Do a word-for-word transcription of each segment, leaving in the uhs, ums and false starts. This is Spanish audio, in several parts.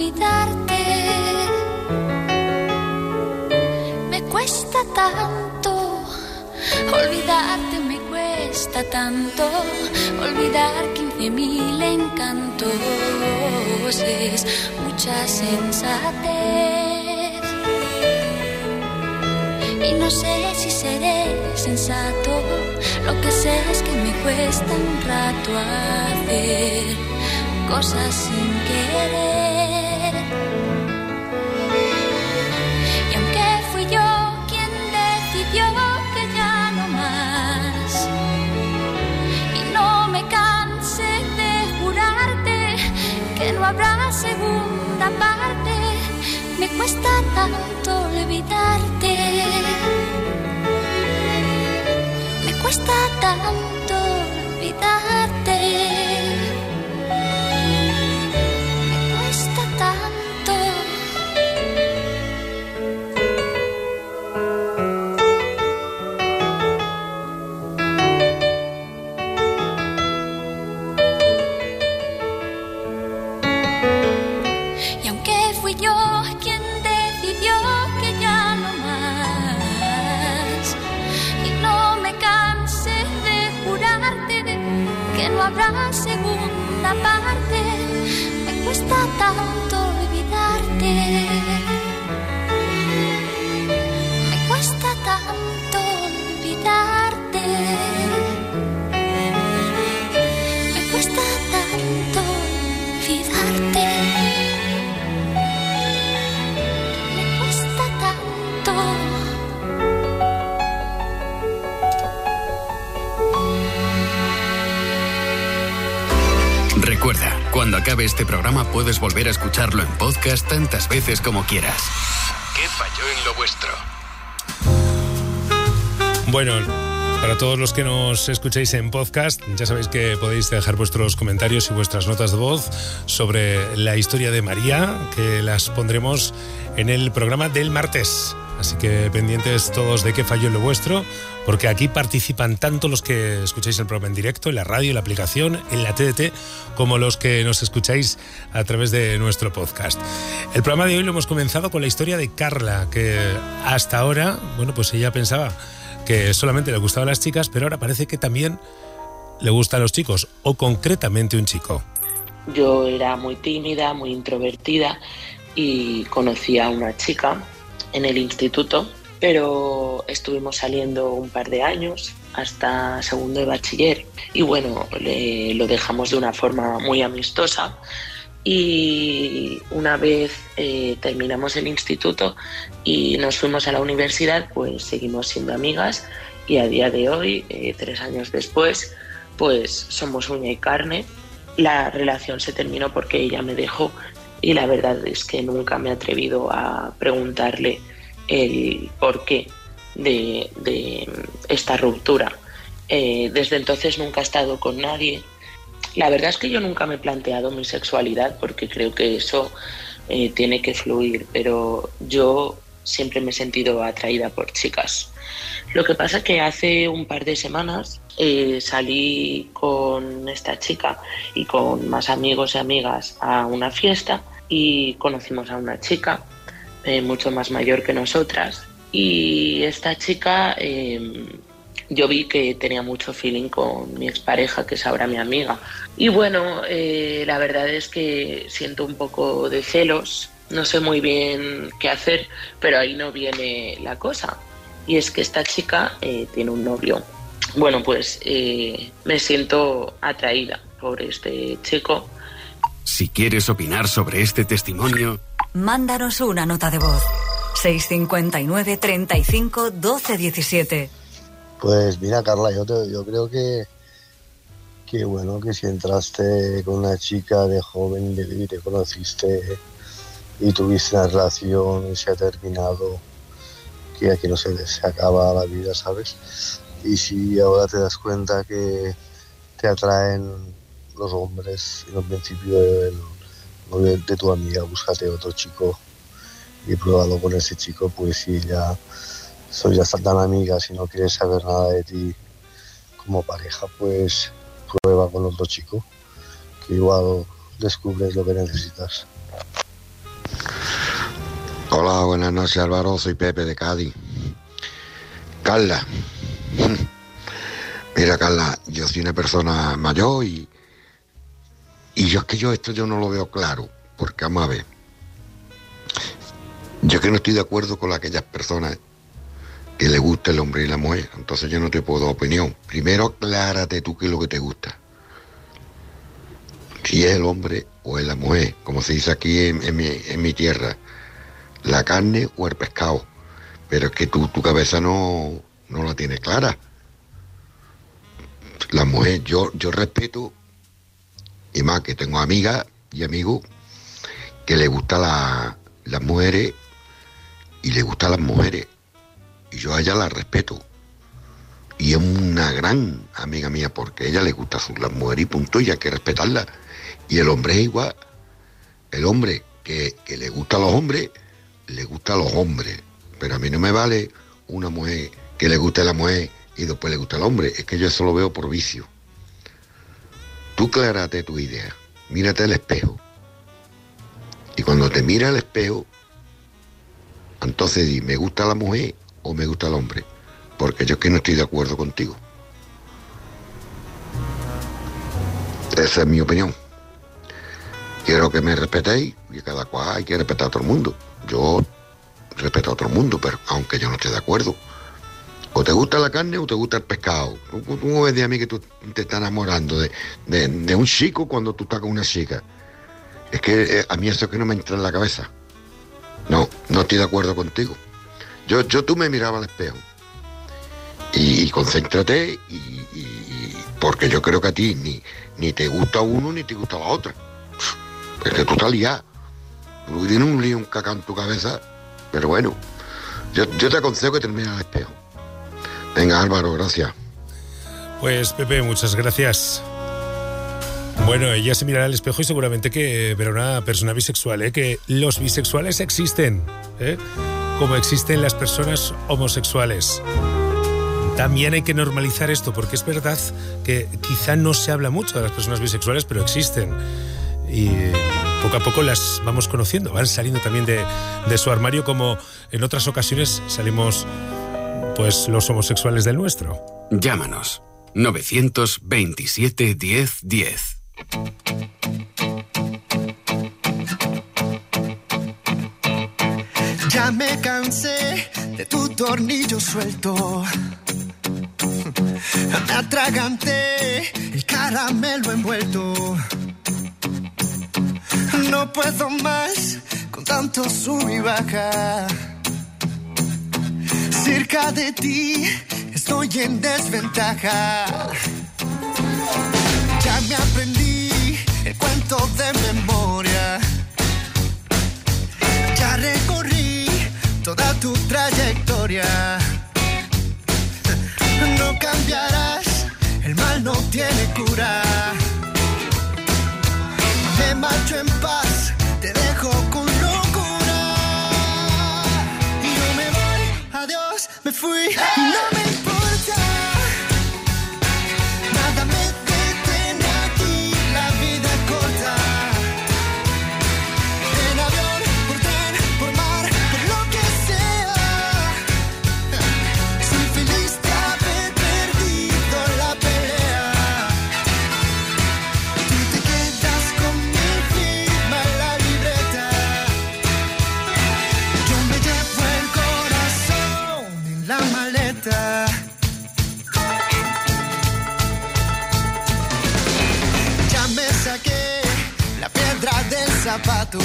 olvidarte. Me cuesta tanto olvidarte, me cuesta tanto olvidar quince mil encantos. Es mucha sensatez y no sé si seré sensato. Lo que sé es que me cuesta un rato hacer cosas sin querer. Y aunque fui yo quien decidió que ya no más, y no me canse de jurarte que no habrá segunda parte, me cuesta tanto olvidarte. Me cuesta tanto olvidarte. Me cuesta tanto. Y aunque fui yo quien decidió que ya no más, y no me canse de jurarte que no habrá segunda parte, me cuesta tanto olvidarte. Me cuesta tanto olvidarte. Me cuesta tanto olvidarte. Me cuesta tanto. Recuerda, cuando acabe este programa puedes volver a escucharlo en podcast tantas veces como quieras. ¿Qué falló en lo vuestro? Bueno, para todos los que nos escucháis en podcast, ya sabéis que podéis dejar vuestros comentarios y vuestras notas de voz sobre la historia de María, que las pondremos en el programa del martes. Así que pendientes todos de qué falló en lo vuestro, porque aquí participan tanto los que escucháis el programa en directo, en la radio, en la aplicación, en la T D T, como los que nos escucháis a través de nuestro podcast. El programa de hoy lo hemos comenzado con la historia de Carla, que hasta ahora, bueno, pues ella pensaba que solamente le gustaban las chicas, pero ahora parece que también le gustan los chicos, o concretamente un chico. Yo era muy tímida, muy introvertida y conocí a una chica en el instituto, pero estuvimos saliendo un par de años hasta segundo de bachiller y bueno, le, lo dejamos de una forma muy amistosa y una vez eh, terminamos el instituto y nos fuimos a la universidad, pues seguimos siendo amigas y a día de hoy, eh, tres años después, pues somos uña y carne. La relación se terminó porque ella me dejó y la verdad es que nunca me he atrevido a preguntarle el porqué de, de esta ruptura. Eh, desde entonces nunca he estado con nadie. La verdad es que yo nunca me he planteado mi sexualidad porque creo que eso eh, tiene que fluir, pero yo siempre me he sentido atraída por chicas. Lo que pasa es que hace un par de semanas eh, salí con esta chica y con más amigos y amigas a una fiesta y conocimos a una chica eh, mucho más mayor que nosotras y esta chica eh, yo vi que tenía mucho feeling con mi expareja, que es ahora mi amiga. Y bueno, eh, la verdad es que siento un poco de celos, no sé muy bien qué hacer, pero ahí no viene la cosa. Y es que esta chica eh, tiene un novio. Bueno, pues eh, me siento atraída por este chico. Si quieres opinar sobre este testimonio, mándanos una nota de voz. seis cinco nueve, treinta y cinco, doce diecisiete. Pues mira, Carla, yo, te, yo creo que, que bueno, que si entraste con una chica de joven y te conociste y tuviste una relación y se ha terminado, que aquí no se, se acaba la vida, ¿sabes? Y si ahora te das cuenta que te atraen los hombres, en un principio el novio de tu amiga, búscate otro chico y pruébalo con ese chico, pues si ya sois ya tan amigas y no quieres saber nada de ti como pareja, pues prueba con otro chico, que igual descubres lo que necesitas. Hola, buenas noches, Álvaro, soy Pepe de Cádiz. Carla, mira, Carla, yo soy una persona mayor y y yo es que yo esto yo no lo veo claro, porque vamos a ver, yo es que no estoy de acuerdo con aquellas personas que le gusta el hombre y la mujer, entonces yo no te puedo dar opinión. Primero aclárate tú qué es lo que te gusta, si es el hombre o es la mujer, como se dice aquí en, en, mi, en mi tierra, la carne o el pescado, pero es que tú, tu cabeza no, no la tienes clara. La mujer, yo, yo respeto, y más que tengo amigas y amigos que le gustan la, las mujeres y le gustan las mujeres, y yo a ella la respeto, y es una gran amiga mía porque a ella le gustan las mujeres y punto, y hay que respetarla. Y el hombre es igual, el hombre que, que le gusta a los hombres, le gusta a los hombres, pero a mí no me vale una mujer que le guste a la mujer y después le gusta al hombre, es que yo eso lo veo por vicio. Tú aclárate tu idea, mírate al espejo, y cuando te mira al espejo, entonces di, ¿me gusta la mujer o me gusta el hombre? Porque yo es que no estoy de acuerdo contigo. Esa es mi opinión. Quiero que me respetéis, y cada cual hay que respetar a todo el mundo. Yo respeto a todo el mundo, pero aunque yo no esté de acuerdo. O te gusta la carne o te gusta el pescado. Tú, tú me ves de a mí que tú te estás enamorando de, de, de un chico cuando tú estás con una chica. Es que eh, a mí eso es que no me entra en la cabeza. No, no estoy de acuerdo contigo. Yo, yo tú me miraba al espejo. Y, y concéntrate, y, y, y porque yo creo que a ti ni, ni te gusta uno ni te gusta la otra. Es que tú estás liado. Tú tienes un lío, un caca en tu cabeza. Pero bueno, yo, yo te aconsejo que termines al espejo. Venga, Álvaro, gracias. Pues Pepe, muchas gracias. Bueno, ella se mirará al espejo y seguramente que verá una persona bisexual, ¿eh? Que los bisexuales existen, ¿eh? Como existen las personas homosexuales. También hay que normalizar esto, porque es verdad que quizá no se habla mucho de las personas bisexuales, pero existen. Y poco a poco las vamos conociendo, van saliendo también de, de su armario, como en otras ocasiones salimos pues los homosexuales del nuestro. Llámanos novecientos veintisiete diez diez. Ya me cansé de tu tornillo suelto. Me atraganté el caramelo envuelto. No puedo más con tanto sub y baja. Cerca de ti estoy en desventaja. Ya me aprendí el cuento de memoria. Ya recorrí toda tu trayectoria. No cambiarás, el mal no tiene cura. Me marcho en paz, te dejo con locura. Y yo me voy, adiós, me fui, y no me importa. Nada me detiene aquí, la vida es corta. En avión, por tren, por mar, por lo que sea. Soy feliz de haber perdido la pelea. Tú te quedas con mi firma en la libreta. Yo me llevo el corazón en la maleta. Ya me saqué la piedra del zapato.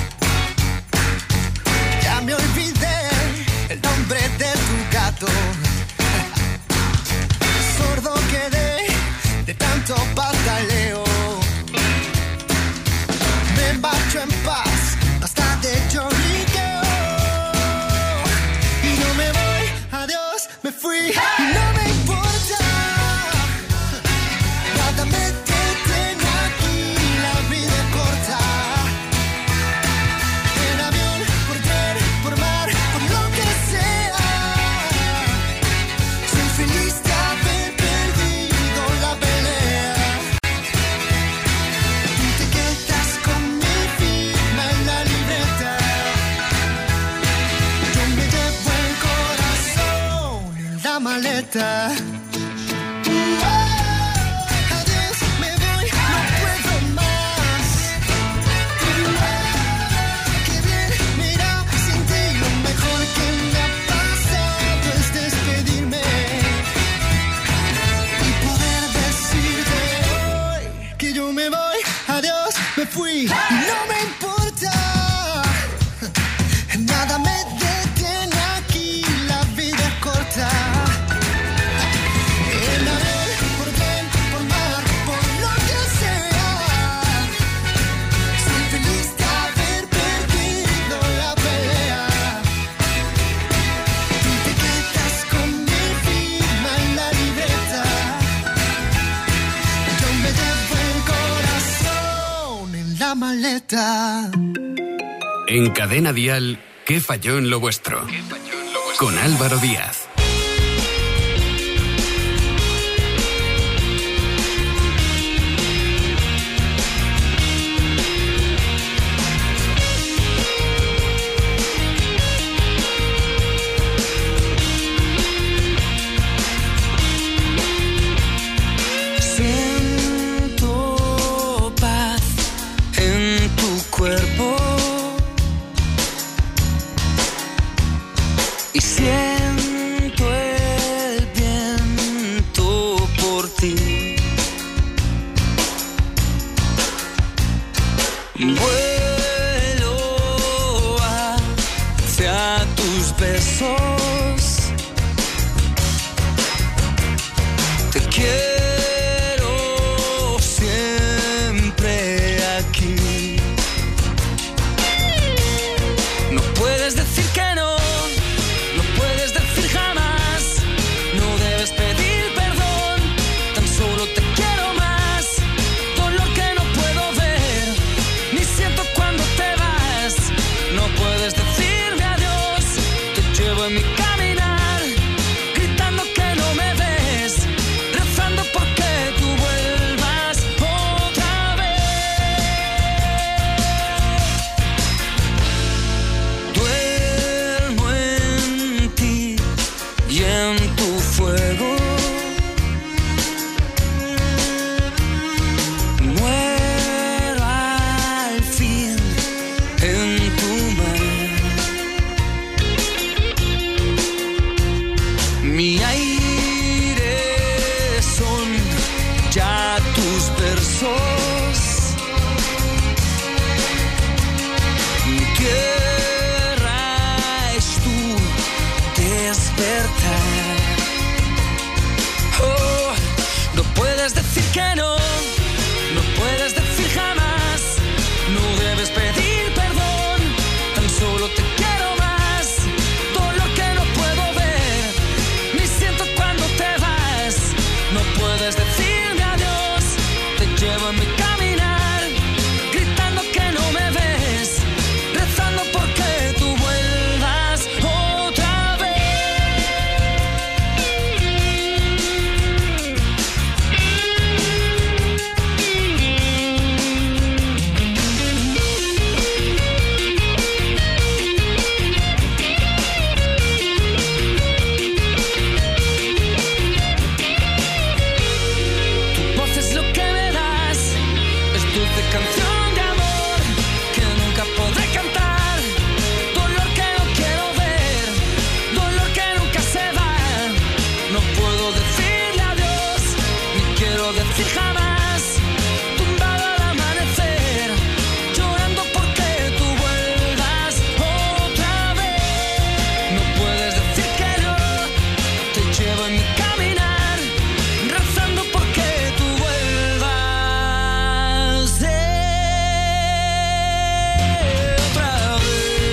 Ya me olvidé el nombre de tu gato. Sordo quedé de tanto pataleo. Me marcho en paz, basta de lloriqueo. Y no me voy, adiós, me fui, y no me importa. Nada me detiene aquí, la vida es corta. En avión, por tren, por mar, por lo que sea. fui y no me importa. Nada me detiene aquí, la vida es corta. En amor, por bien, por mal, por lo que sea. Soy feliz de haber perdido la pelea. Tú te quedas con mi firma en la libreta. Yo me llevo el corazón en la maleta. En Cadena Dial, ¿qué falló en lo vuestro? Con Álvaro Díaz. Siento paz en tu cuerpo. Y siento el viento por ti. Vuelo hacia tus besos. Te quiero siempre aquí. No puedes decir que no. No puedes decir jamás, no debes pedir perdón, tan solo te quiero más, dolor que no puedo ver, ni siento cuando te vas, no puedes decirme adiós, te llevo en mi caminar, gritando que no me ves, rezando porque tú vuelvas otra vez. Duermo en ti y en tu fuego. Muero al fin en tu mar. Mi aire son ya tus versos. Mi tierra es tu despertar. Oh, no puedes decir que no, no puedes decir jamás, no debes pedir perdón, tan solo te quiero más, dolor que no puedo ver, ni siento cuando te vas, no puedes decirme adiós, te llevo en mi caminar, gritando que no me ves, rezando porque tú vuelvas otra vez. Tu voz es lo que me das, es dulce canción de amor que nunca podré cantar, dolor que no quiero ver, dolor que nunca se va, no puedo decirle adiós, ni quiero decir jamás, tumbado al amanecer, llorando porque tú vuelvas otra vez, no puedes decir que no, te llevo en mi caminar, rezando porque tú vuelvas eh, otra vez.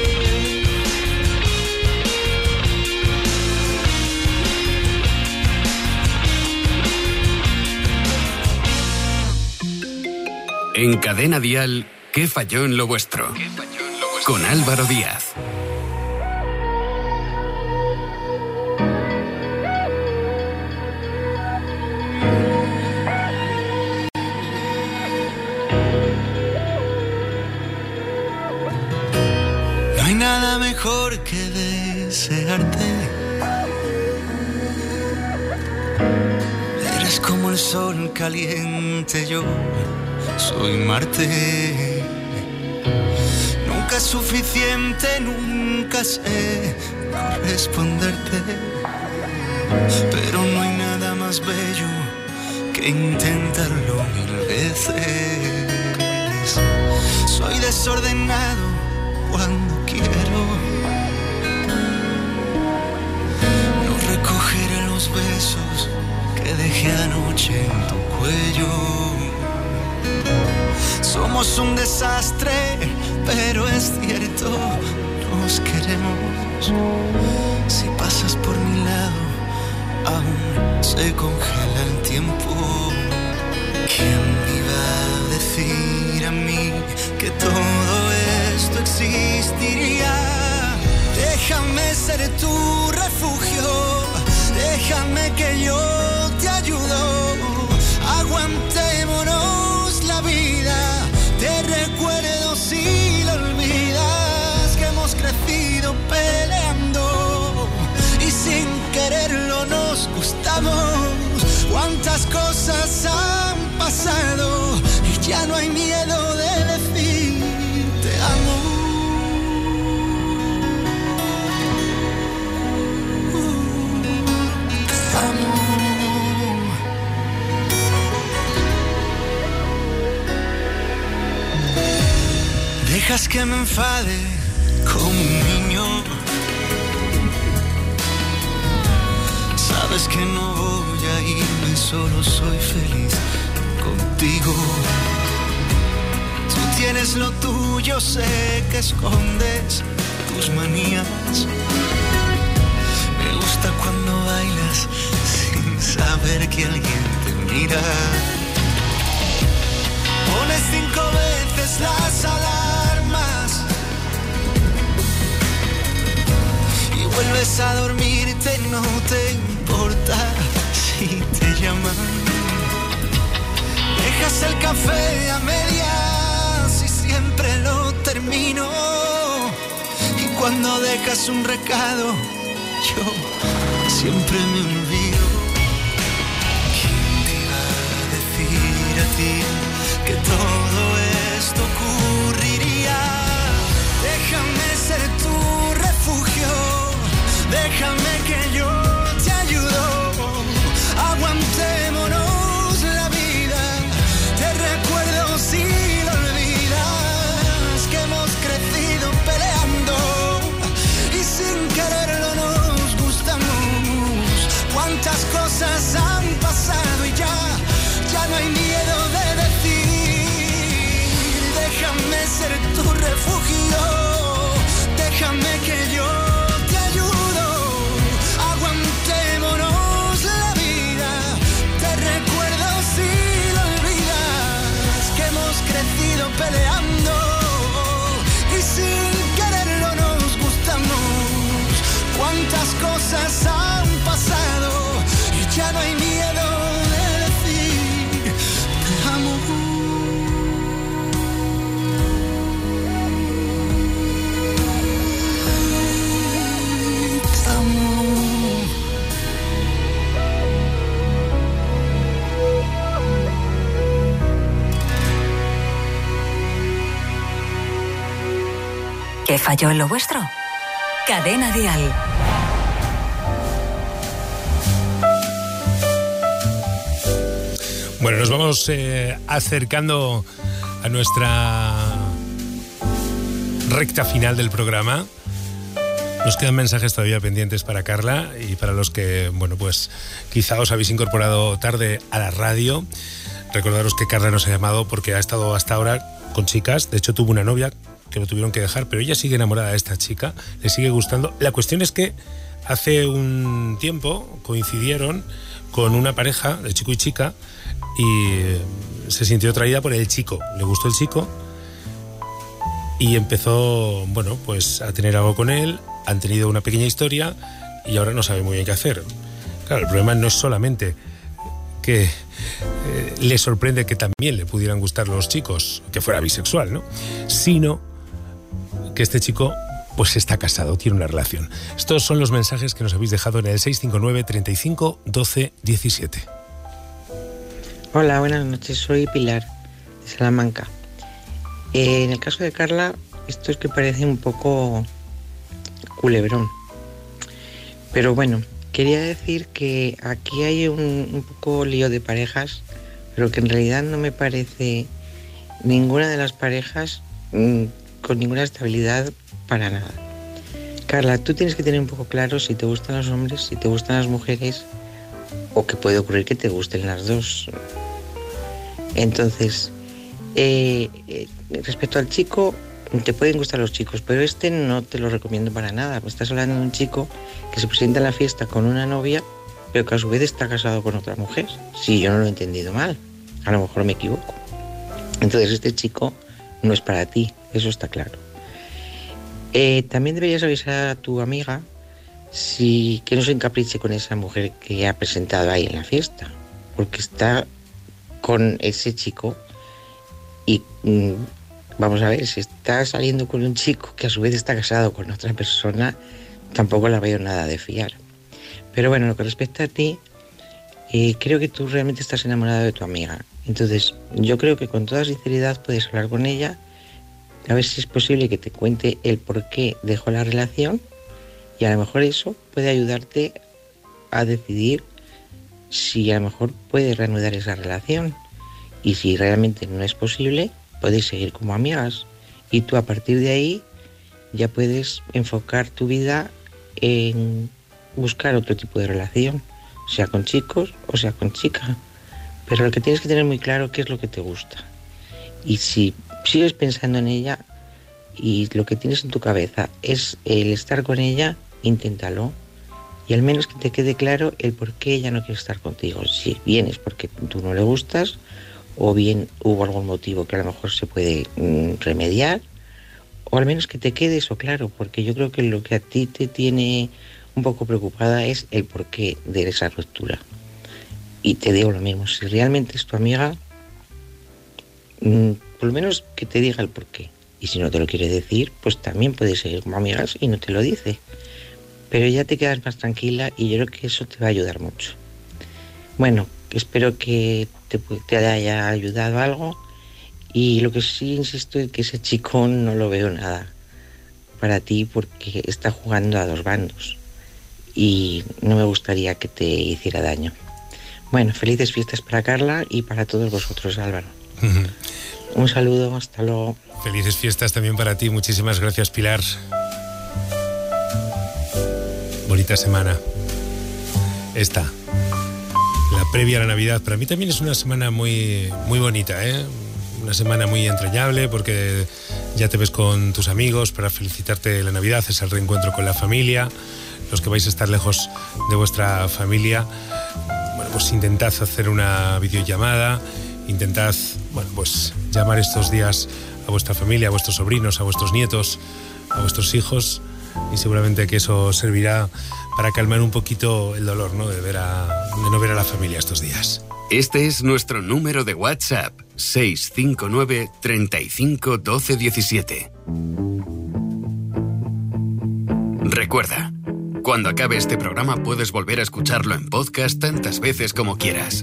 En Cadena Dial, ¿qué falló en lo vuestro? Con Álvaro Díaz. No hay nada mejor que desearte. Eres como el sol caliente, yo soy Marte. Nunca es suficiente, nunca sé corresponderte. Pero no hay nada más bello que intentarlo mil veces. ves. Soy desordenado cuando quiero. No recogeré los besos que dejé anoche en tu cuello. Somos un desastre, pero es cierto, nos queremos. Si pasas por mi lado, aún se congela el tiempo. ¿Quién me iba a decir a mí que todo esto existiría? Déjame ser tu refugio, déjame que yo te ayudo. Aguantémonos la vida, te recuerdo si lo olvidas, que hemos crecido peleando y sin quererlo nos gustamos. Cuántas cosas han pasado y ya no hay miedo de decir te amo. Te amo. Dejas que me enfade como un niño. Sabes que no voy a irme, solo soy feliz contigo. Tú tienes lo tuyo, sé que escondes tus manías. Me gusta cuando bailas sin saber que alguien te mira. Pones cinco veces las alarmas y vuelves a dormirte, no te importa si te llaman. Dejas el café a medias y siempre lo termino. Y cuando dejas un recado, yo siempre me olvido. ¿Quién te iba a decir a ti que todo esto ocurriría? Déjame ser tu refugio, déjame que yo te ayudo. Aguantémonos la vida, te recuerdo si lo olvidas, que hemos crecido peleando y sin quererlo nos gustamos. Cuántas cosas han pasado y ya, ya no hay miedo de decir. Déjame ser tu refugio, déjame que yo te ayudo. Aguantémonos la vida, te recuerdo si lo olvidas, que hemos crecido peleando y sin quererlo nos gustamos. Cuántas cosas han pasado y ya no hay miedo de decir te amo. ¿Qué falló en lo vuestro? Cadena Dial. Bueno, nos vamos eh, acercando a nuestra recta final del programa. Nos quedan mensajes todavía pendientes para Carla y para los que, bueno, pues quizá os habéis incorporado tarde a la radio. Recordaros que Carla nos ha llamado porque ha estado hasta ahora con chicas. De hecho, tuvo una novia que lo tuvieron que dejar, pero ella sigue enamorada de esta chica, le sigue gustando. La cuestión es que hace un tiempo coincidieron con una pareja de chico y chica y se sintió atraída por el chico, le gustó el chico y empezó, bueno, pues a tener algo con él, han tenido una pequeña historia y ahora no sabe muy bien qué hacer. Claro, el problema no es solamente que eh, le sorprende que también le pudieran gustar los chicos, que fuera bisexual, ¿no? Sino que este chico pues está casado, tiene una relación. Estos son los mensajes que nos habéis dejado en el seis cinco nueve, treinta y cinco, doce, diecisiete. Hola, buenas noches, soy Pilar, de Salamanca. Eh, en el caso de Carla, esto es que parece un poco culebrón. Pero bueno, quería decir que aquí hay un, un poco lío de parejas, pero que en realidad no me parece ninguna de las parejas mmm, con ninguna estabilidad para nada. Carla, tú tienes que tener un poco claro si te gustan los hombres, si te gustan las mujeres, o que puede ocurrir que te gusten las dos. Entonces, eh, eh, respecto al chico, te pueden gustar los chicos, pero este no te lo recomiendo para nada. Me estás hablando de un chico que se presenta en la fiesta con una novia, pero que a su vez está casado con otra mujer. Sí, yo no lo he entendido mal, a lo mejor me equivoco. Entonces este chico no es para ti, eso está claro. Eh, también deberías avisar a tu amiga si, que no se encapriche con esa mujer que ha presentado ahí en la fiesta, porque está con ese chico y mmm, vamos a ver, si está saliendo con un chico que a su vez está casado con otra persona, tampoco la veo nada de fiar. Pero bueno, lo que respecta a ti, eh, creo que tú realmente estás enamorado de tu amiga. Entonces, yo creo que con toda sinceridad puedes hablar con ella, a ver si es posible que te cuente el por qué dejó la relación, y a lo mejor eso puede ayudarte a decidir si a lo mejor puedes reanudar esa relación. Y si realmente no es posible, podéis seguir como amigas. Y tú a partir de ahí ya puedes enfocar tu vida en buscar otro tipo de relación, sea con chicos o sea con chica. Pero lo que tienes que tener muy claro qué es lo que te gusta. Y si sigues pensando en ella y lo que tienes en tu cabeza es el estar con ella, inténtalo. Y al menos que te quede claro el por qué ella no quiere estar contigo. Si bien es porque tú no le gustas, o bien hubo algún motivo que a lo mejor se puede mm, remediar, o al menos que te quede eso claro, porque yo creo que lo que a ti te tiene un poco preocupada es el porqué de esa ruptura. Y te digo lo mismo, si realmente es tu amiga, mmm, por lo menos que te diga el porqué. Y si no te lo quiere decir, pues también puedes seguir como amigas y no te lo dice. Pero ya te quedas más tranquila y yo creo que eso te va a ayudar mucho. Bueno, espero que te, te haya ayudado algo, y lo que sí insisto es que ese chico no lo veo nada para ti, porque está jugando a dos bandos y no me gustaría que te hiciera daño. Bueno, felices fiestas para Carla y para todos vosotros, Álvaro. Uh-huh. Un saludo, hasta luego. Felices fiestas también para ti, muchísimas gracias, Pilar. Bonita semana esta, la previa a la Navidad. Para mí también es una semana muy, muy bonita, ¿eh? Una semana muy entrañable, porque ya te ves con tus amigos para felicitarte la Navidad, es el reencuentro con la familia. Los que vais a estar lejos de vuestra familia, bueno, pues intentad hacer una videollamada, intentad, bueno, pues llamar estos días a vuestra familia, a vuestros sobrinos, a vuestros nietos, a vuestros hijos, y seguramente que eso servirá para calmar un poquito el dolor, ¿no?, de ver a, de no ver a la familia estos días. Este es nuestro número de WhatsApp, seis cinco nueve, treinta y cinco, doce diecisiete. Recuerda, cuando acabe este programa puedes volver a escucharlo en podcast tantas veces como quieras.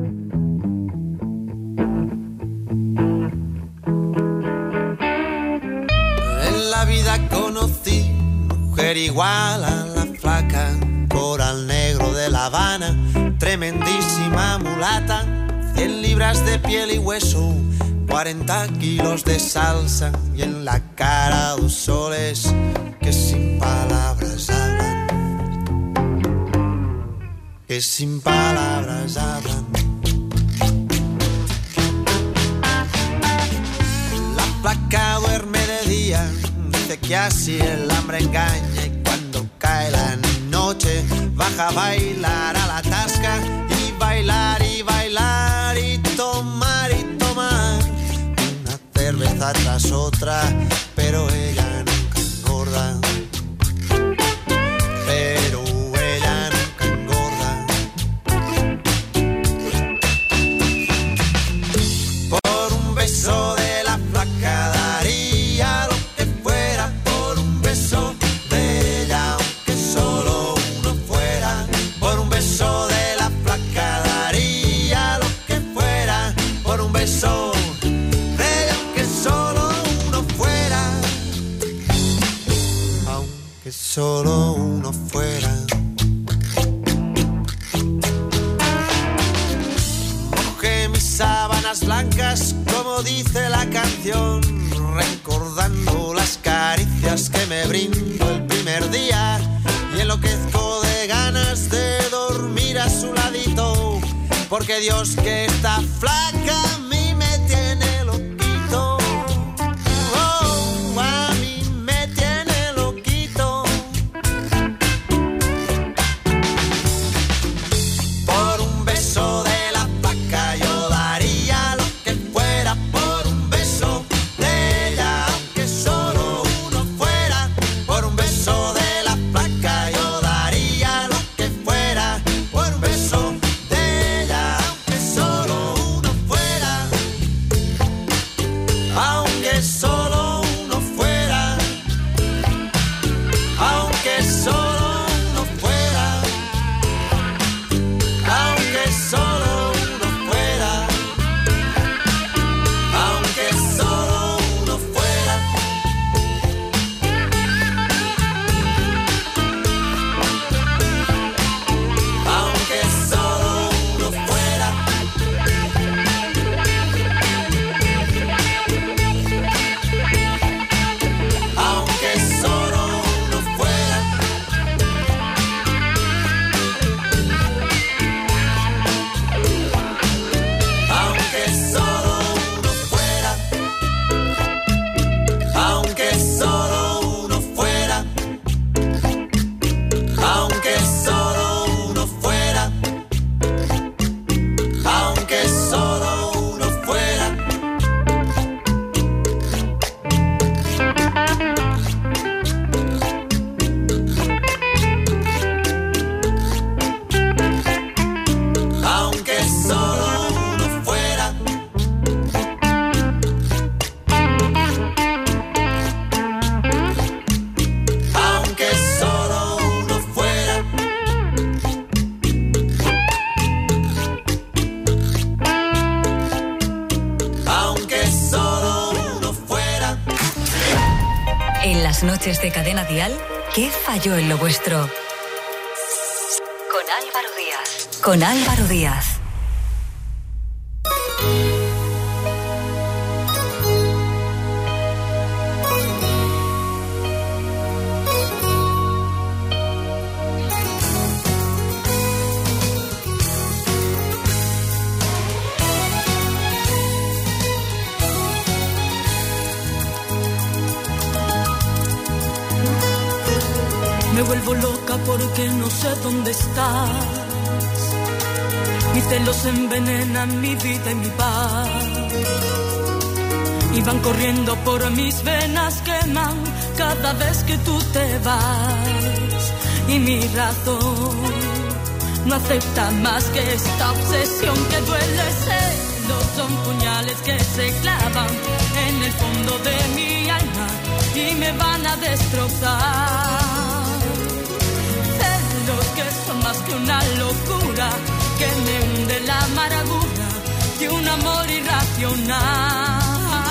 En la vida conocí mujer igual a la flaca, coral negro de La Habana, tremendísima mulata, cien libras de piel y hueso, cuarenta kilos de salsa, y en la cara dos soles que sin palabras hablan, que sin palabras hablan. La flaca duerme de día, dice que así el hambre engaña, y cuando cae la noche baja a bailar a la tasca, y bailar y bailar y tomar y tomar una cerveza tras otra, pero ella nunca engorda, pero ella nunca engorda. Por un beso de la flaca daría lo que fuera, por un beso de ella, aunque solo uno fuera, por un beso de la flaca daría lo que fuera, por un beso de ella, aunque solo uno fuera, aunque solo uno fuera. Mojé mis sábanas blancas como como dice la canción, recordando las caricias que me brindó el primer día y enloquezco de ganas de dormir a su ladito, porque Dios que está flaca a mí me tiene loquito. Oh, a mí me tiene loquito. Por un beso de la flaca yo daría lo que fuera, por un beso de ella, aunque solo uno fuera. Por un beso de la flaca yo daría lo que fuera, por un beso de ella, aunque solo uno fuera. Aunque solo uno fuera, aunque solo uno fuera, aunque solo uno fuera, aunque solo uno fuera. Aunque solo uno fuera. Aunque solo uno fuera. Aunque solo uno fuera. Aunque solo uno fuera. Aunque solo uno fuera. Aunque solo uno fuera. Aunque solo uno fuera. Aunque solo uno fuera. Aunque solo uno fuera. En las noches de Cadena Dial, ¿qué falló en lo vuestro? Con Álvaro Díaz. Con Álvaro Díaz. Me vuelvo loca porque no sé dónde estás. Mis celos envenenan mi vida y mi paz. Y van corriendo por mis venas, queman cada vez que tú te vas. Y mi razón no acepta más que esta obsesión que duele. Celos son puñales que se clavan en el fondo de mi alma y me van a destrozar. Celos que son más que una locura, que me hunde la amargura de un amor irracional.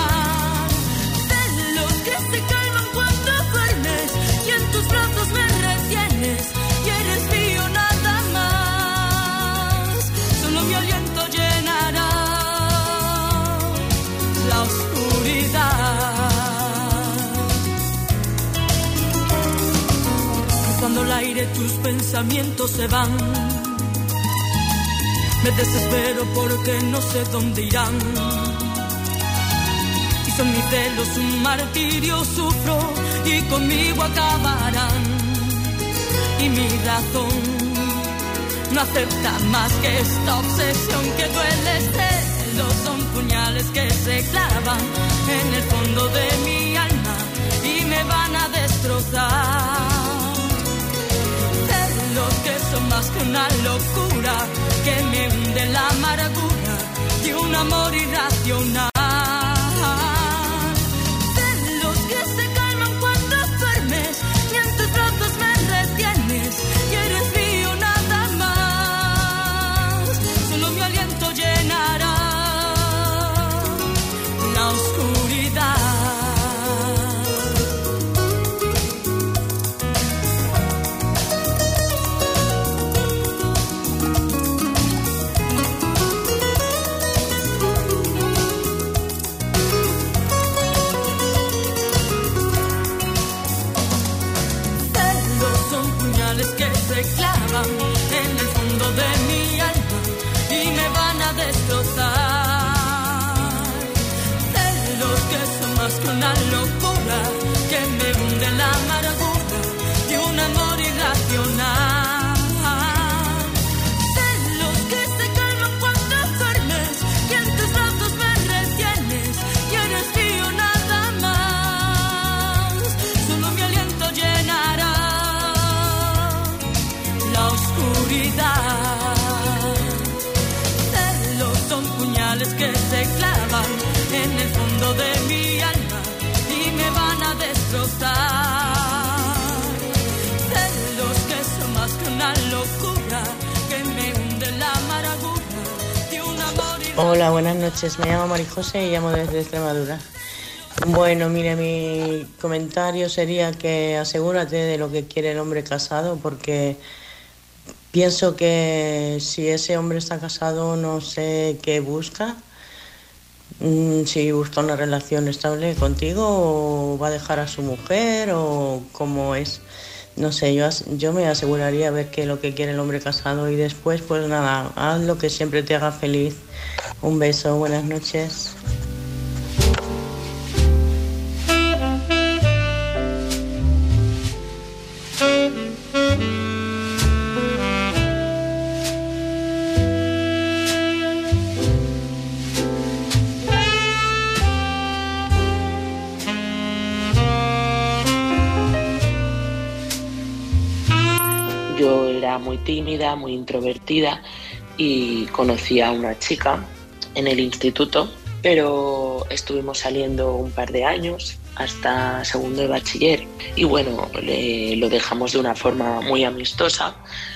Celos que se calman cuando duermes y en tus brazos me retienes y eres mío nada más. Solo mi aliento llenará la oscuridad. Cuando el aire tus pensamientos se van, me desespero porque no sé dónde irán. Y son mis celos un martirio, sufro y conmigo acabarán. Y mi razón no acepta más que esta obsesión que duele. Celos son puñales que se clavan en el fondo de mi alma y me van a destrozar. Celos que son más que una locura, que me hunde la amargura de un amor irracional. Celos que se calman cuando duermes y en tus brazos me retienes y eres mío nada más. Solo mi aliento llenará la oscuridad. Hola, buenas noches. Me llamo Marijose y llamo desde Extremadura. Bueno, mire, mi comentario sería que asegúrate de lo que quiere el hombre casado, porque pienso que si ese hombre está casado no sé qué busca. Si busca una relación estable contigo o va a dejar a su mujer o cómo es. No sé, yo, yo me aseguraría a ver qué es lo que quiere el hombre casado y después pues nada, haz lo que siempre te haga feliz. Un beso, buenas noches. Yo era muy tímida, muy introvertida y conocí a una chica en el instituto, pero estuvimos saliendo un par de años hasta segundo de bachiller y bueno, le, lo dejamos de una forma muy amistosa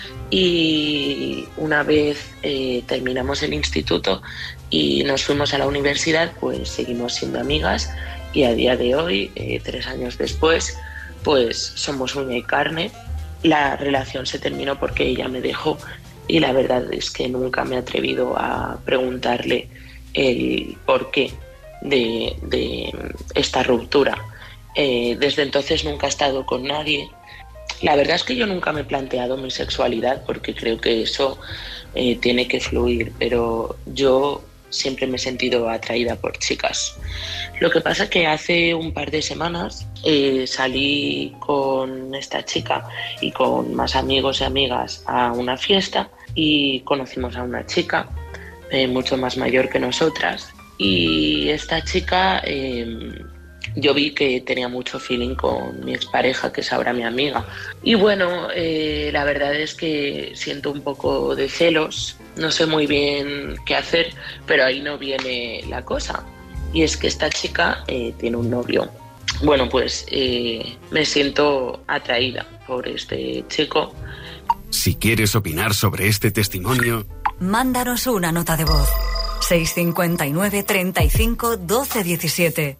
y una vez eh, terminamos el instituto y nos fuimos a la universidad, pues seguimos siendo amigas y a día de hoy, eh, tres años después, pues somos uña y carne. La relación se terminó porque ella me dejó y la verdad es que nunca me he atrevido a preguntarle el porqué de, de esta ruptura. Eh, desde entonces nunca he estado con nadie. La verdad es que yo nunca me he planteado mi sexualidad porque creo que eso eh, tiene que fluir, pero yo siempre me he sentido atraída por chicas. Lo que pasa es que hace un par de semanas eh, salí con esta chica y con más amigos y amigas a una fiesta y conocimos a una chica eh, mucho más mayor que nosotras y esta chica eh, yo vi que tenía mucho feeling con mi expareja, que es ahora mi amiga. Y bueno, eh, la verdad es que siento un poco de celos, no sé muy bien qué hacer, pero ahí no viene la cosa. Y es que esta chica eh, tiene un novio. Bueno, pues eh, me siento atraída por este chico. Si quieres opinar sobre este testimonio, mándanos una nota de voz. seis cinco nueve, treinta y cinco, doce diecisiete.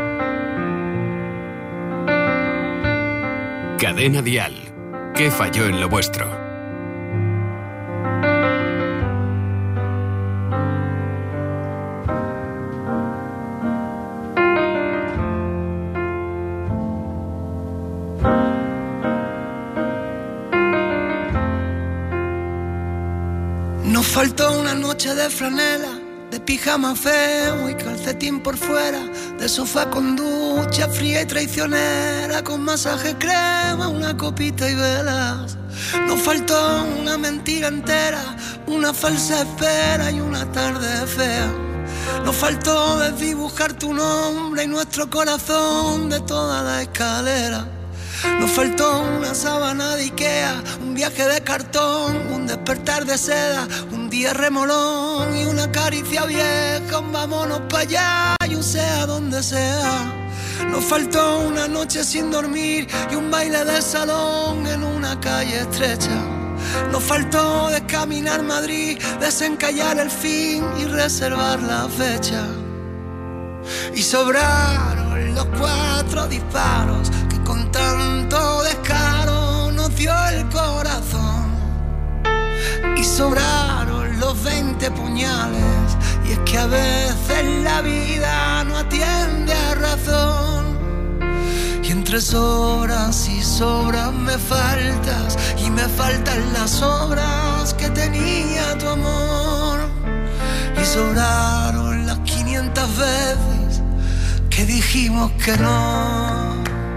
Cadena Dial. ¿Qué falló en lo vuestro? Nos faltó una noche de franela, de pijama feo y calcetín por fuera, de sofá con ducha fría y traicionera, con masaje crema, una copita y velas. Nos faltó una mentira entera, una falsa espera y una tarde fea. Nos faltó desdibujar tu nombre y nuestro corazón de toda la escalera. Nos faltó una sábana de Ikea, un viaje de cartón, un despertar de seda, un día remolón y una caricia vieja, un vámonos para allá y un sea donde sea. Nos faltó una noche sin dormir y un baile de salón en una calle estrecha. Nos faltó descaminar Madrid, desencallar el fin y reservar la fecha. Y sobraron los cuatro disparos que con tanto descaro nos dio el corazón. Y sobraron los veinte puñales, y es que a veces la vida no atiende a razón. Y entre sobras y sobras me faltas, y me faltan las obras que tenía tu amor. Y sobraron las quinientas veces que dijimos que no.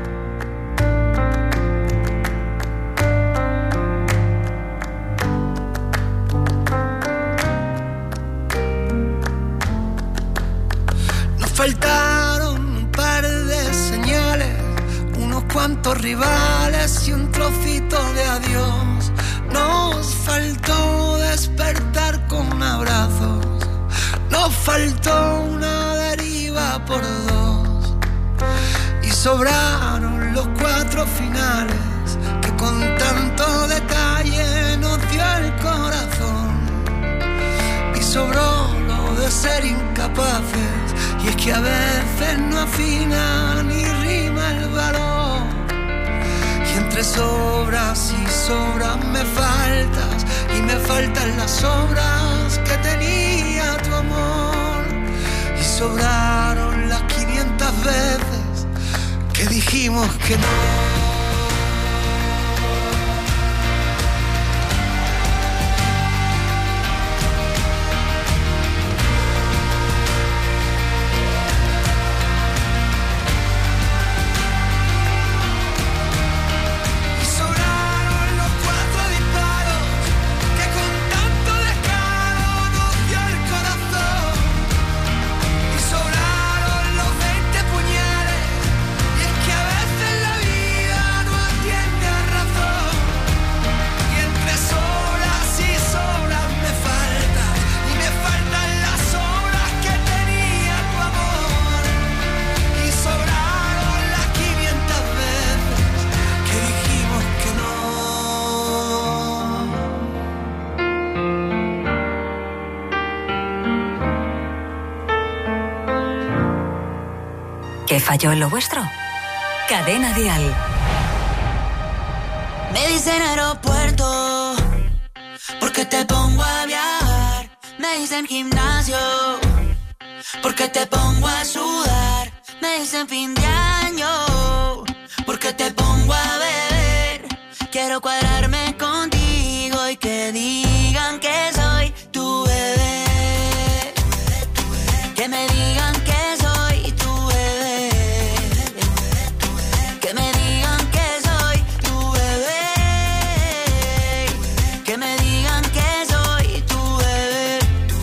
Nos faltaron un par de señales, unos cuantos rivales y un trocito de adiós. Nos faltó despertar con abrazos, nos faltó una deriva por dos. Y sobraron los cuatro finales que con tanto detalle nos dio el corazón. Y sobró lo de ser incapaces. Y es que a veces no afina ni rima el valor. Y entre sobras y sobras me faltas, y me faltan las obras que tenía tu amor. Y sobraron las quinientas veces que dijimos que no. ¿Qué falló en lo vuestro? Cadena Dial. Me dicen aeropuerto porque te pongo a viajar. Me dicen gimnasio porque te pongo a sudar. Me dicen fin de año porque te pongo a beber. Quiero cuadrarme contigo y que digan que soy tu bebé. Que me digan que soy tu bebé. Que me digan que soy tu bebé. Que me digan que soy tu bebé.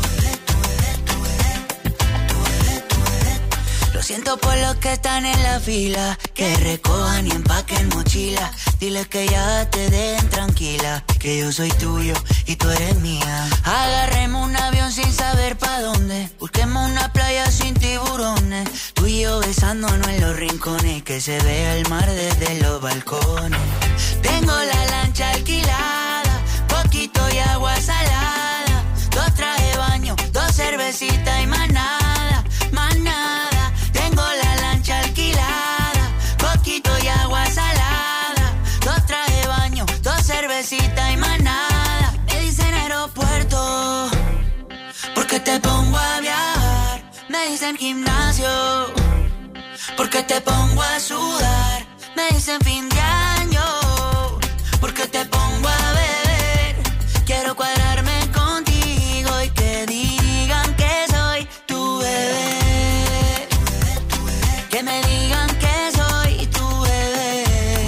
Lo siento por los que están en la fila, que recojan y empaquen mochila. Diles que ya te den tranquila, que yo soy tuyo y tú eres mía. Agarremos un avión sin saber pa' dónde, busquemos una playa sin tiburones, tú y yo besándonos en los rincones, que se vea el mar desde los balcones. Tengo la lancha alquilada, poquito y agua salada, dos traje baño, dos cervecitas y más nada, más nada. Tengo la lancha alquilada, poquito y agua salada, dos traje baño, dos cervecitas y más nada. Me dicen aeropuerto porque te pongo a viajar. Me dicen gimnasio porque te pongo a sudar. Me dicen fin de año porque te pongo a beber. Quiero cuadrarme contigo y que digan que soy tu bebé. Que me digan que soy tu bebé.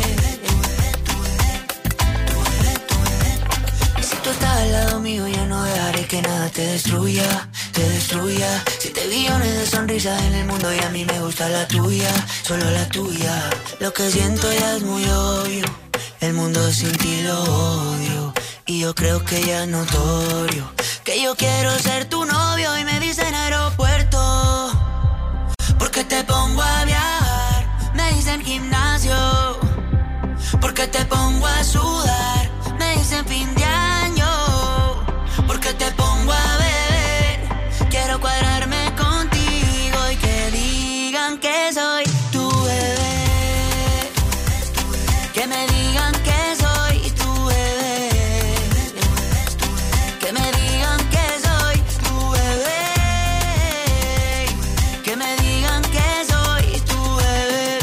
Y si tú estás al lado mío, yo no dejaré que nada te destruya, te destruya. Siete billones de sonrisas en el mundo y a mí me gusta la tuya, solo la tuya. Lo que siento ya es muy obvio, el mundo sin ti lo odio. Y yo creo que ya es notorio que yo quiero ser tu novio. Y me dicen aeropuerto porque te pongo a viajar. Me dicen gimnasio porque te pongo a sudar. Me dicen fin de año porque te pongo a beber. Quiero cuadrarme contigo y que digan que soy tu bebé. Que me digan que soy tu bebé. Que me digan que soy tu bebé. Que me digan que soy tu bebé.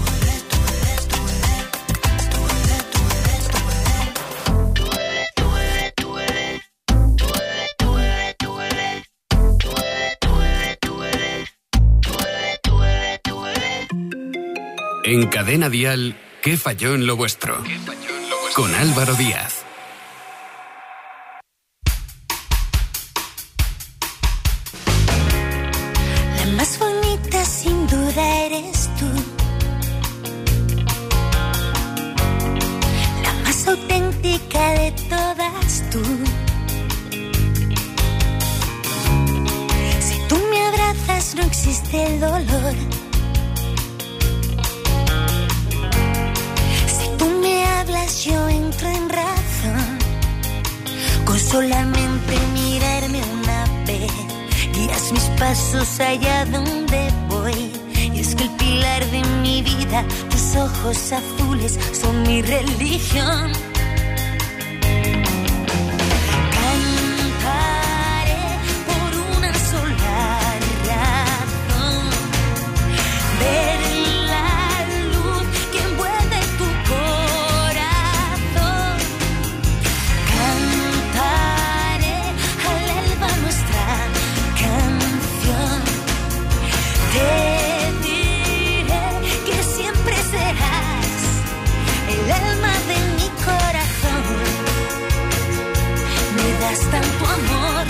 En Cadena Dial, ¿qué falló en lo vuestro? Con Álvaro Díaz. La más bonita sin duda eres tú. La más auténtica de todas tú. Si tú me abrazas no existe el dolor. Yo entro en razón con solamente mirarme una vez. Guías mis pasos allá donde voy. Y es que el pilar de mi vida, tus ojos azules son mi religión. Cantaré por una sola razón, ver la luz que envuelve tu corazón. Cantaré al alba nuestra canción. Te diré que siempre serás el alma de mi corazón. Me das tanto amor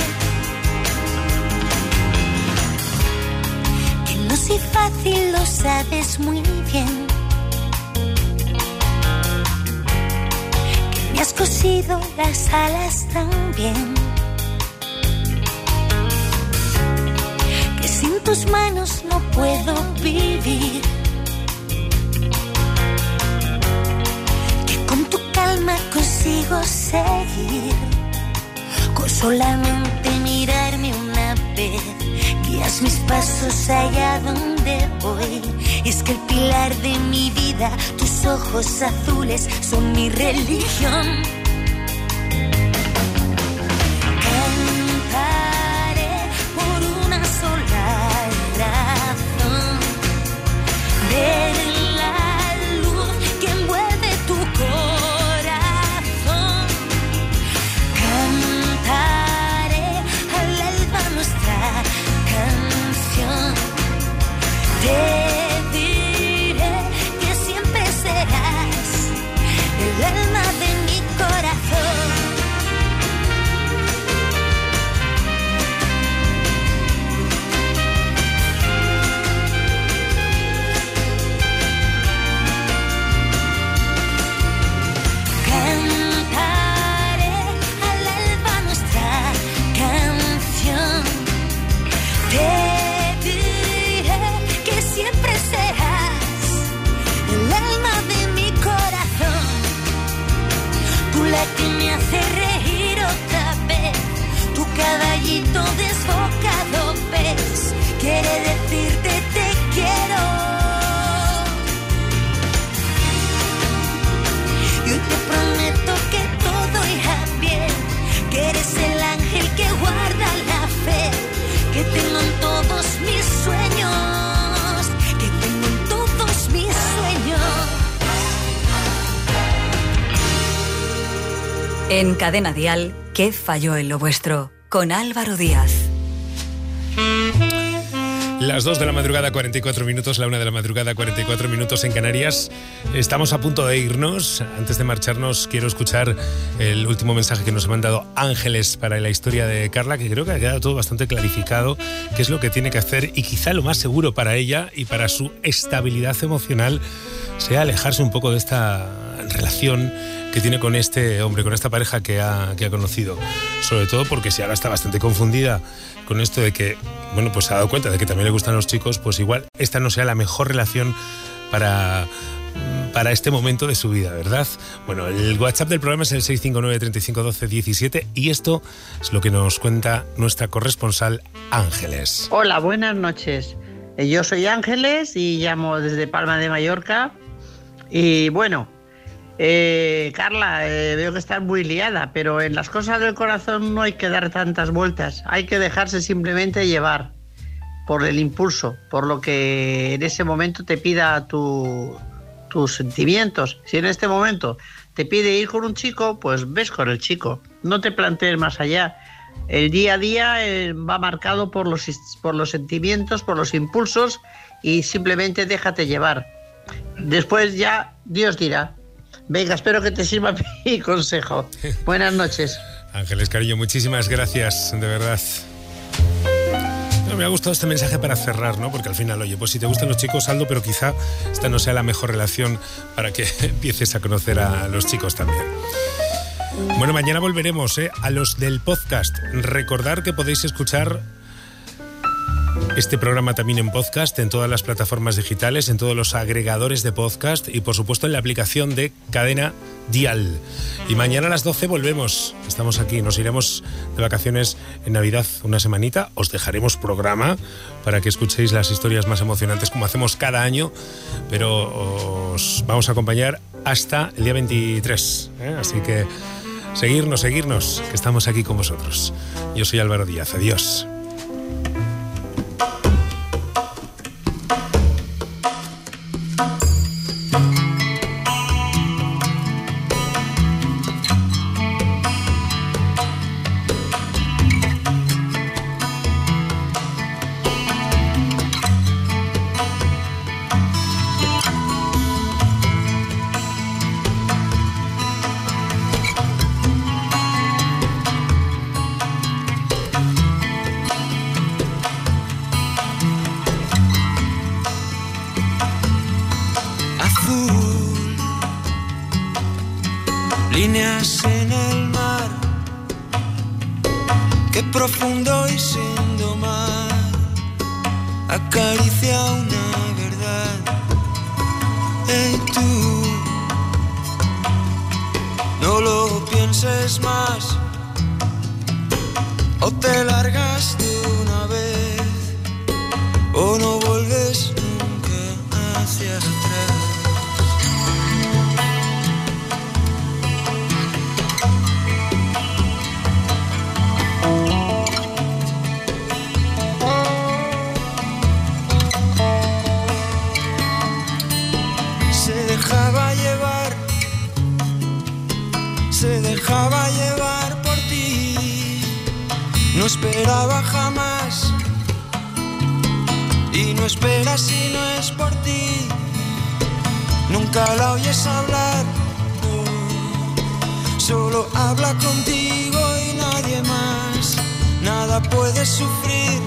que no soy fácil, lo sabes muy bien. Que me has cosido las alas también. Que sin tus manos no puedo vivir. Que con tu calma consigo seguir. Con solamente mirarme una vez, guías mis pasos allá donde voy. Es que el pilar de mi vida, tus ojos azules son mi religión. Cantaré por una sola razón, ver la luz que envuelve tu corazón. Cantaré al alba nuestra canción. Te diré que siempre serás el alma de mi corazón. Cantaré al alba nuestra canción. Te diré que siempre serás el alma de mi corazón. Tú la que me hace reír otra vez. Tu caballito desbocado ves. Quiere decirte te quiero. Yo te prometo que todo irá bien. Que eres el ángel que guarda la fe. Que tengo en todos mis sueños. Que tengo en todos mis sueños. En Cadena Dial, ¿qué falló en lo vuestro? Con Álvaro Díaz. Las dos de la madrugada, cuarenta y cuatro minutos, la una de la madrugada, cuarenta y cuatro minutos en Canarias. Estamos a punto de irnos. Antes de marcharnos, quiero escuchar el último mensaje que nos ha mandado Ángeles para la historia de Carla, que creo que ha quedado todo bastante clarificado, qué es lo que tiene que hacer, y quizá lo más seguro para ella y para su estabilidad emocional sea alejarse un poco de esta relación que tiene con este hombre, con esta pareja que ha, que ha conocido. Sobre todo porque si ahora está bastante confundida con esto de que, bueno, pues se ha dado cuenta de que también le gustan los chicos, pues igual esta no sea la mejor relación para, para este momento de su vida, ¿verdad? Bueno, el WhatsApp del programa es el seis cinco nueve, treinta y cinco, doce, diecisiete y esto es lo que nos cuenta nuestra corresponsal Ángeles. Hola, buenas noches. Yo soy Ángeles y llamo desde Palma de Mallorca. Y bueno, eh, Carla, eh, veo que estás muy liada, pero en las cosas del corazón no hay que dar tantas vueltas. Hay que dejarse simplemente llevar por el impulso, por lo que en ese momento te pida tu, tus sentimientos. Si en este momento te pide ir con un chico, pues ves con el chico. No te plantees más allá. El día a día eh, va marcado por los, por los sentimientos, por los impulsos, y simplemente déjate llevar. Después ya Dios dirá. Venga, espero que te sirva mi consejo. Buenas noches. Ángeles, cariño, muchísimas gracias, de verdad. Bueno, me ha gustado este mensaje para cerrar, ¿no? Porque al final, oye, pues si te gustan los chicos, hazlo, pero quizá esta no sea la mejor relación para que empieces a conocer a los chicos también. Bueno, mañana volveremos, ¿eh? A los del podcast. Recordar que podéis escuchar Este programa también en podcast, en todas las plataformas digitales, en todos los agregadores de podcast y por supuesto en la aplicación de Cadena Dial. Y mañana a las doce volvemos. Estamos aquí, nos iremos de vacaciones en Navidad una semanita. Os dejaremos programa para que escuchéis las historias más emocionantes como hacemos cada año, pero os vamos a acompañar hasta el día veintitrés, ¿eh? Así que seguirnos, seguirnos, que estamos aquí con vosotros. Yo soy Álvaro Díaz, adiós. Líneas en el mar, qué profundo y sin domar, acaricia una verdad. Hey tú, no lo pienses más, o te largas de una vez, o no vuelves nunca hacia atrás. Se dejaba llevar por ti, no esperaba jamás y no espera si no es por ti. Nunca la oyes hablar, no, solo habla contigo y nadie más. Nada puede sufrir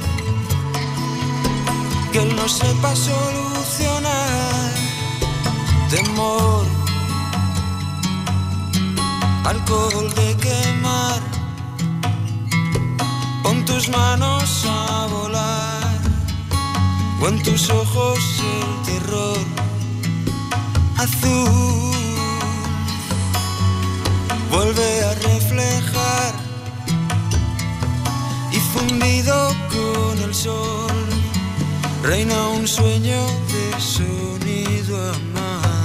que él no sepa solucionar. Temor, alcohol de quemar, pon tus manos a volar, o en tus ojos el terror azul vuelve a reflejar y fundido con el sol reina un sueño de sonido amar.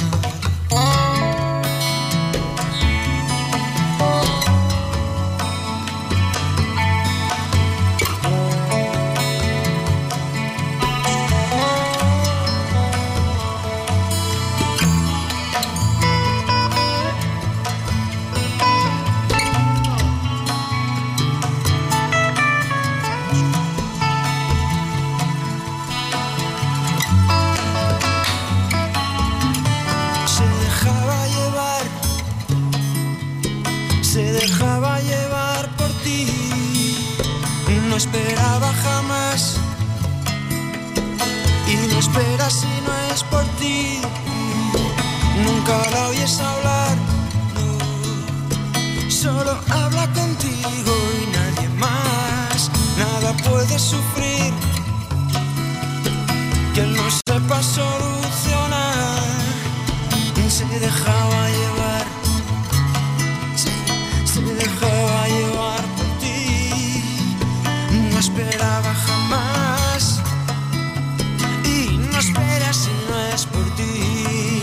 No esperaba jamás y no espera si no es por ti. Nunca la oyes hablar, no, solo habla contigo y nadie más. Nada puede sufrir que él no sepa solucionar. Se dejaba llevar, se, se dejaba llevar por ti. No esperaba jamás y no espera si no es por ti.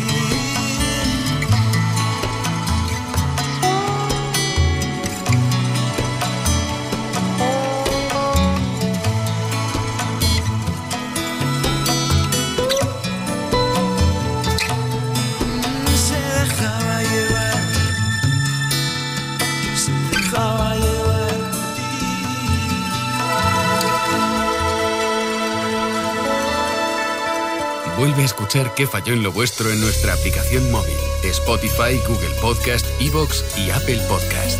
Se dejaba llevar, se dejaba llevar por ti. Vuelve a escuchar Qué falló en lo vuestro en nuestra aplicación móvil, Spotify, Google Podcast, iVoox y Apple Podcast.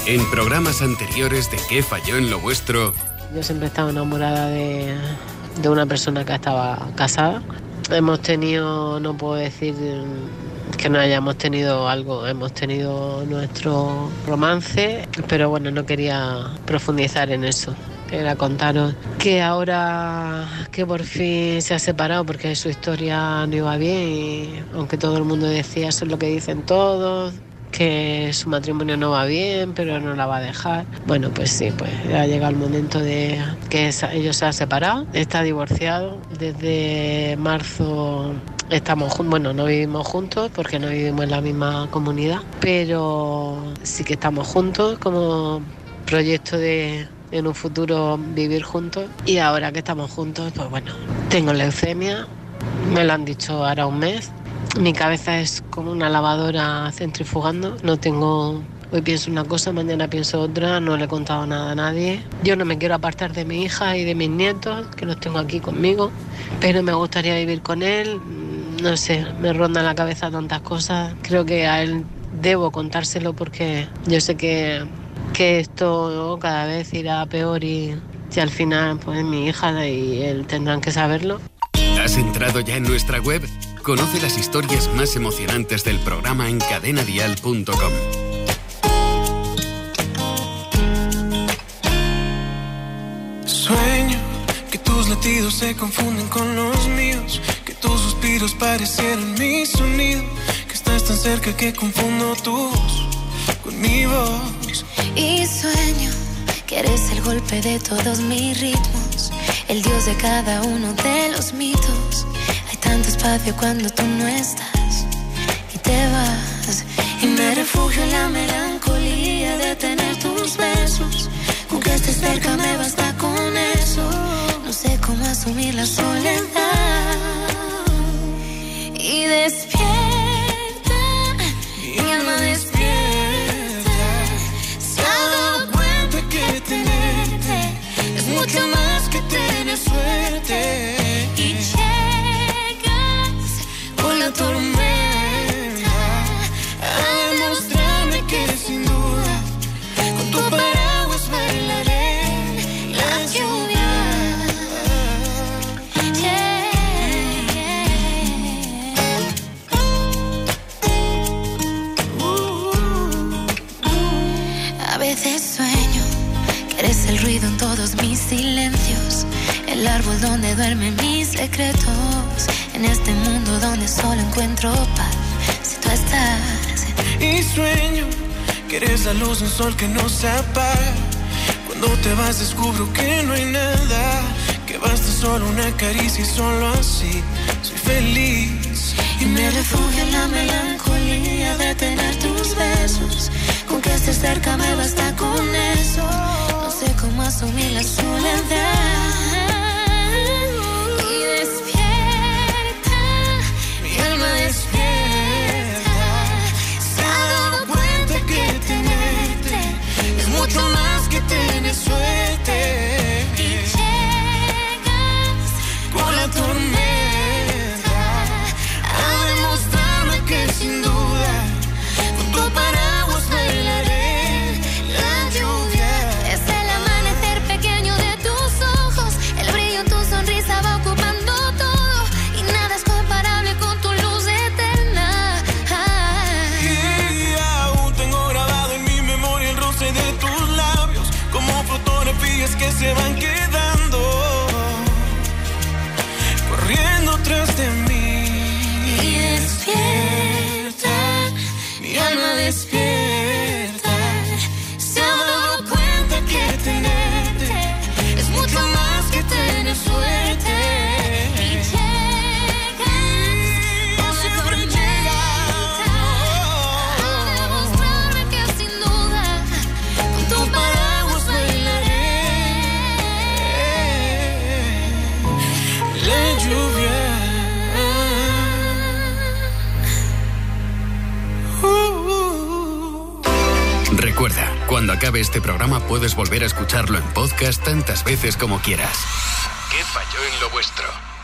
En programas anteriores de ¿Qué falló en lo vuestro? Yo siempre he estado enamorada de, de una persona que estaba casada. Hemos tenido, no puedo decir que no hayamos tenido algo, hemos tenido nuestro romance, pero bueno, no quería profundizar en eso. Era contaros que ahora que por fin se ha separado porque su historia no iba bien y aunque todo el mundo decía eso es lo que dicen todos, que su matrimonio no va bien pero no la va a dejar. Bueno, pues sí, pues ha llegado el momento de que ellos se han separado, está divorciado. Desde marzo estamos juntos, bueno, no vivimos juntos porque no vivimos en la misma comunidad, pero sí que estamos juntos como proyecto de en un futuro vivir juntos. Y ahora que estamos juntos, pues bueno, tengo leucemia, me lo han dicho ahora un mes. Mi cabeza es como una lavadora centrifugando, no tengo, hoy pienso una cosa, mañana pienso otra, no le he contado nada a nadie. Yo no me quiero apartar de mi hija y de mis nietos, que los tengo aquí conmigo, pero me gustaría vivir con él. No sé, me rondan la cabeza tantas cosas. Creo que a él debo contárselo porque yo sé que que esto cada vez irá peor y, y al final pues mi hija y él tendrán que saberlo. ¿Has entrado ya en nuestra web? Conoce las historias más emocionantes del programa en cadena dial punto com. Sueño que tus latidos se confunden con los míos, que tus suspiros parecieran mi sonido, que estás tan cerca que confundo tu voz con mi voz. Y sueño que eres el golpe de todos mis ritmos, el dios de cada uno de los mitos. Hay tanto espacio cuando tú no estás y te vas. Y me refugio en la melancolía de tener tus besos. Con que estés cerca me basta con eso. No sé cómo asumir la soledad. Y despierta, mi alma despierta. Mucho más que tener suerte. Y llegas con la tormenta a demostrarme que sin duda con tu paraguas bailaré la lluvia. Yeah, yeah. Uh, uh. A veces sueño que eres el ruido en todos mis silencios, el árbol donde duermen mis secretos, en este mundo donde solo encuentro paz si tú estás. Y sueño que eres la luz de un sol que no se apaga. Cuando te vas descubro que no hay nada, que basta solo una caricia y solo así soy feliz. Y me refugio en la melancolía de tener tus besos. Con que estés cerca me basta con eso. No sé cómo asumir la soledad. Y despierta, mi alma despierta. Se ha dado cuenta que tenerte es mucho más que tener suerte. Y llegas con la tormenta a demostrarme que sin duda con tu paraguas bailaré la lluvia. Es el amanecer pequeño de tus ojos, el brillo en tu sonrisa va ocupando todo y nada es comparable con tu luz eterna. Y aún tengo grabado en mi memoria el roce de tus labios, como fotografías que se van quedando, corriendo tras de mí. Y despierta, mi alma despierta. Se ha dado cuenta que tenerte es mucho más que tener suerte. Y llegas con la tormenta a demostrarme que sin duda con tu paraguas bailaré la lluvia. Recuerda, cuando acabe este programa puedes volver a escucharlo en podcast tantas veces como quieras. ¿Qué falló en lo vuestro?